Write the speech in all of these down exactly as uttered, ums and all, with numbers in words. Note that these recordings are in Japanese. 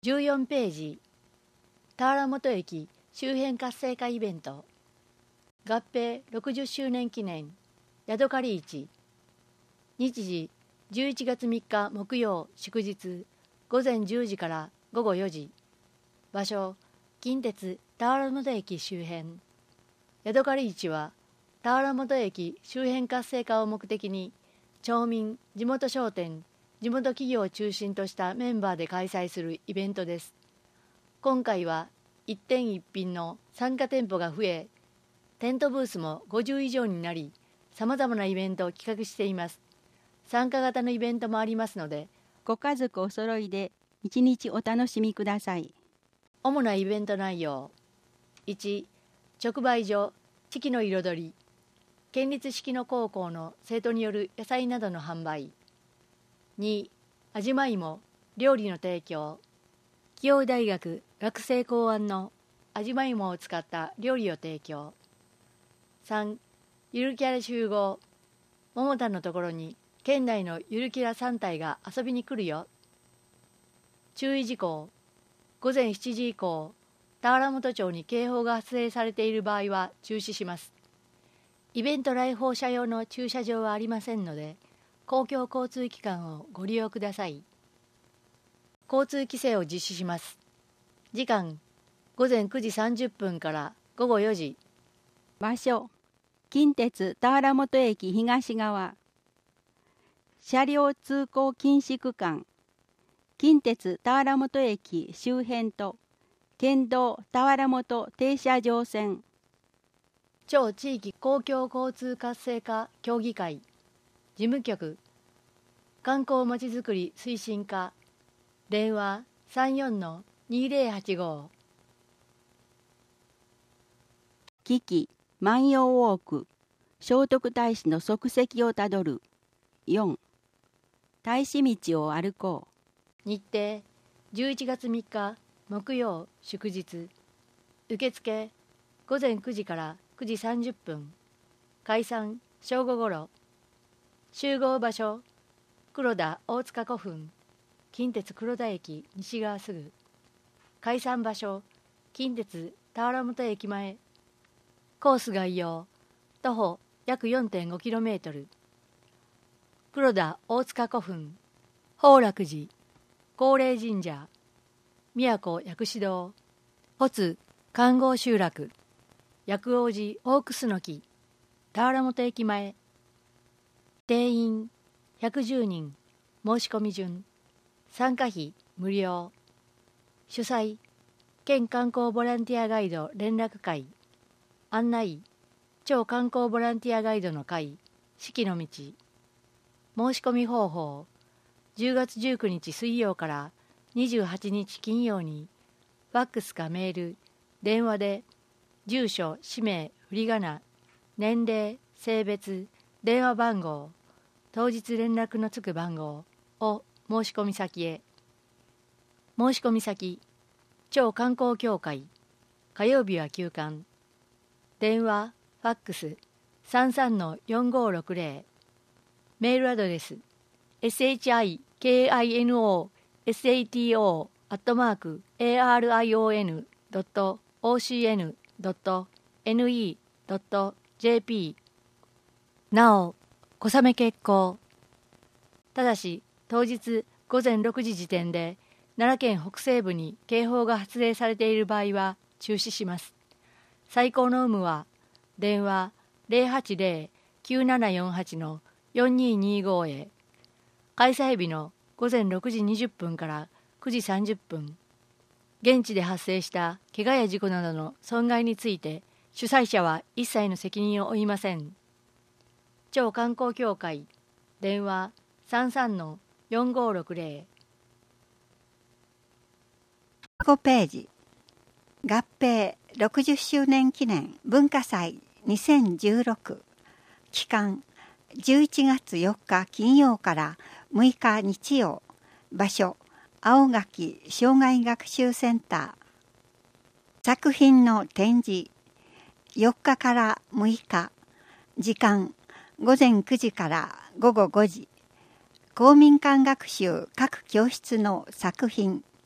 じゅうよんページ、田原本駅周辺活性化イベント、合併ろくじゅっしゅうねん記念ヤドカリ市。日時じゅういちがつみっか木曜祝日午前じゅうじから午後よじ。場所近鉄田原本駅周辺。ヤドカリ市は田原本駅周辺活性化を目的に町民、地元商店、地元企業を中心としたメンバーで開催するイベントです。今回は一点一品の参加店舗が増え、テントブースもごじゅう以上になり、さまざまなイベントを企画しています。参加型のイベントもありますので、 ご家族お揃いで一日お楽しみください。 主なイベント内容。いち、直売所、四季の彩り。県立四季の高校の生徒による野菜などの販売。に、味まいも、料理の提供。紀応大学学生考案の味まいもを使った料理を提供。さん、ゆるキャラ集合。桃田のところに県内のゆるキャラさん体が遊びに来るよ。注意事項。午前しちじ以降、田原本町に警報が発令されている場合は中止します。イベント来訪者用の駐車場はありませんので、公共交通機関をご利用ください。交通規制を実施します。時間、午前くじさんじゅっぷんから午後よじ。 場所、近鉄田原本駅東側。車両通行禁止区間。近鉄田原本駅周辺と県道田原本停車場線。 町地域公共交通活性化協議会事務局観光まちづくり推進課電話 さんよんのにぜろはちご。 危機万葉ウォーク聖徳太子の足跡をたどる。よん、太子道を歩こう。日程じゅういちがつみっか木曜祝日。受付午前くじからくじさんじゅっぷん。解散正午ごろ。集合場所黒田大塚古墳近鉄黒田駅西側すぐ。解散場所近鉄田原本駅前。コース概要徒歩約 よんてんごキロメートル。黒田大塚古墳、宝楽寺、高齢神社、宮古薬師堂、保津環合集落、薬王寺大楠木、田原本駅前。定員ひゃくじゅうにん。申し込み順。参加費無料。主催県観光ボランティアガイド連絡会。案内町観光ボランティアガイドの会四季の道。申し込み方法じゅうがつじゅうくにち水曜からにじゅうはちにち金曜にファックスかメール、電話で住所、氏名、振り仮名、年齢、性別、電話番号、当日連絡のつく番号を申し込み先へ。申し込み先町観光協会火曜日は休館。電話、ファックス さんさんのよんごろくぜろ。メールアドレス シキノサト アットマーク エーアールアイオーエヌ ドット オーシーエヌ ドット エヌイー ドット ジェーピー。なお、小雨決行。ただし、当日午前ろくじ時点で奈良県北西部に警報が発令されている場合は中止します。最高の有無は電話 ゼロはちゼロ きゅうななよんはち のよんにーにーご へ。開催日の午前ろくじにじゅっぷんからくじさんじゅっぷん。現地で発生した怪我や事故などの損害について主催者は一切の責任を負いません。町観光協会電話 さんさんのよんごろくぜろ。 ごページ合併ろくじゅっしゅうねん記念文化祭にせんじゅうろく。期間じゅういちがつよっか金曜からむいか日曜。場所青垣障害学習センター。作品の展示よっかからむいか。時間ごぜんくじからごごごじ。公民館学習各教室の作品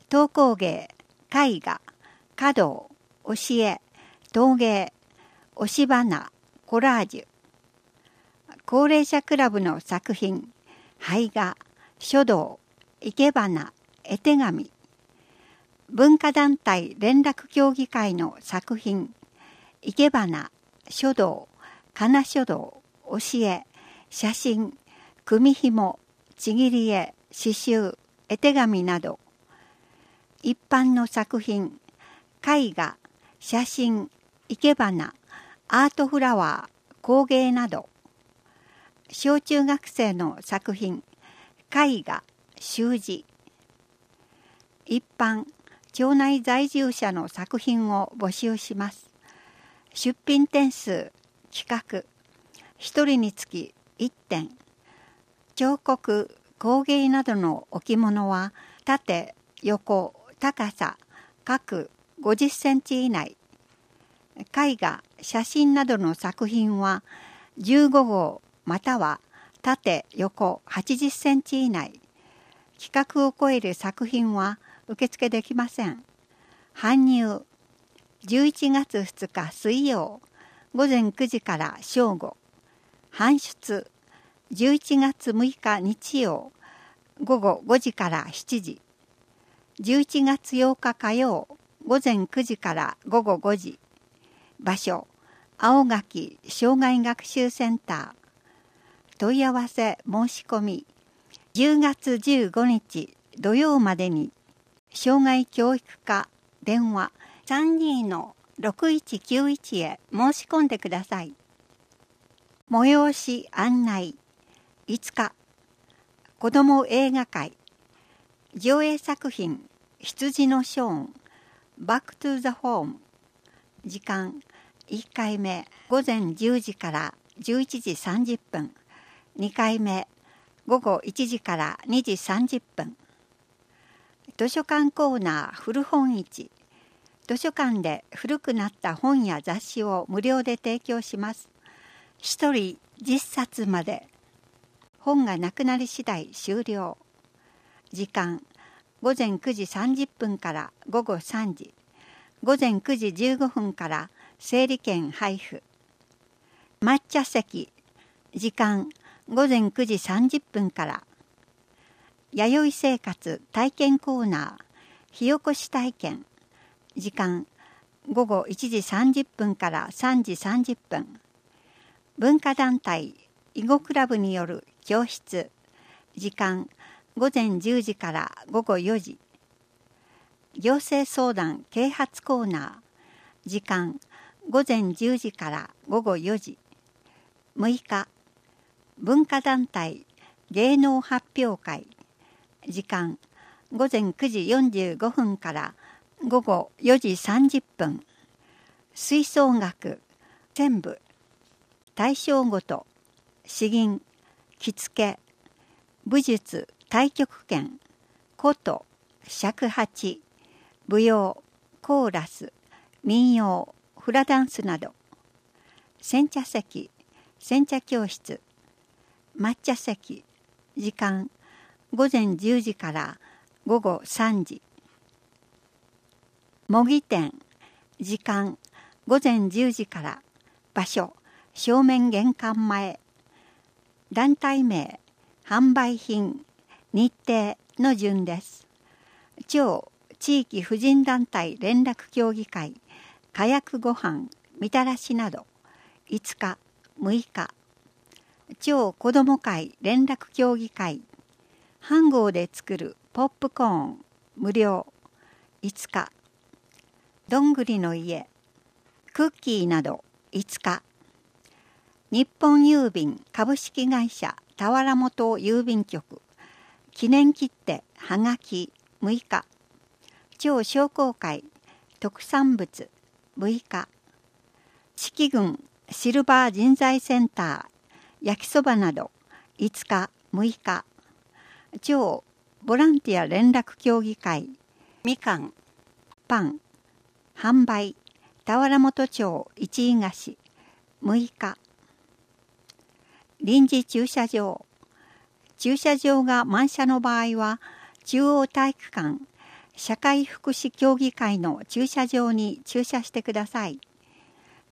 陶工芸、絵画、華道、教え、陶芸、押し花、コラージュ。高齢者クラブの作品、絵画、書道、生け花、絵手紙。文化団体連絡協議会の作品、生け花、書道、仮名書道、教え、写真、組紐、ちぎり絵、刺繍、絵手紙など、一般の作品、絵画、写真、生け花、アートフラワー、工芸など、小中学生の作品、絵画、習字、一般、町内在住者の作品を募集します。出品点数、企画、一人につきいってん。彫刻、工芸などの置物は、縦、横、高さ、各ごじゅっセンチ以内。絵画、写真などの作品は、じゅうごごうまたは縦、横はちじゅっセンチ以内。規格を超える作品は受付できません。搬入、じゅういちがつふつか水曜、午前くじから正午。搬出、じゅういちがつむいか日曜、午後ごじからしちじ。じゅういちがつようか火曜、午前くじから午後ごじ。場所、青垣障害学習センター。問い合わせ申し込み、じゅうがつじゅうごにち土曜までに、障害教育課電話 さんにーのろくいちきゅういち へ申し込んでください。催し案内、いつか、子ども映画会、上映作品、羊のショーン、バックトゥザホーム。時間、いっかいめ、午前じゅうじからじゅういちじさんじゅっぷん。にかいめ、午後いちじからにじさんじゅっぷん。図書館コーナー古本市。図書館で古くなった本や雑誌を無料で提供します。一人じゅっさつまで。本がなくなり次第終了。時間、午前くじさんじゅっぷんから午後さんじ。午前くじじゅうごふんから整理券配布。抹茶席。時間、午前くじさんじゅっぷんから。弥生生活体験コーナー、火起こし体験。時間、午後いちじさんじゅっぷんからさんじさんじゅっぷん。文化団体囲碁クラブによる教室。時間、午前じゅうじから午後よじ。行政相談啓発コーナー。時間、午前じゅうじから午後よじ。むいか、文化団体芸能発表会。時間、午前くじよんじゅうごふんから午後よじさんじゅっぷん。吹奏楽、全部、大正琴、詩吟、着付け、武術、太極拳、琴、尺八、舞踊、コーラス、民謡、フラダンスなど。煎茶席、煎茶教室。抹茶席、時間、午前じゅうじから午後さんじ。模擬店、時間、午前じゅうじから。場所、正面玄関前。団体名、販売品、日程の順です。町地域婦人団体連絡協議会、かやくごはん、みたらしなど。いつか、むいか。町子ども会連絡協議会、飯盒で作るポップコーン、無料。いつか。どんぐりの家、クッキーなど。いつか。日本郵便株式会社田原本郵便局、記念切手はがきむいか。町商工会特産物むいか。四季郡シルバー人材センター焼きそばなど。いつかむいか。町ボランティア連絡協議会、みかん、パン、販売、田原本町一井菓子、むいか。臨時駐車場。駐車場が満車の場合は、中央体育館、 社会福祉協議会の駐車場に駐車してください。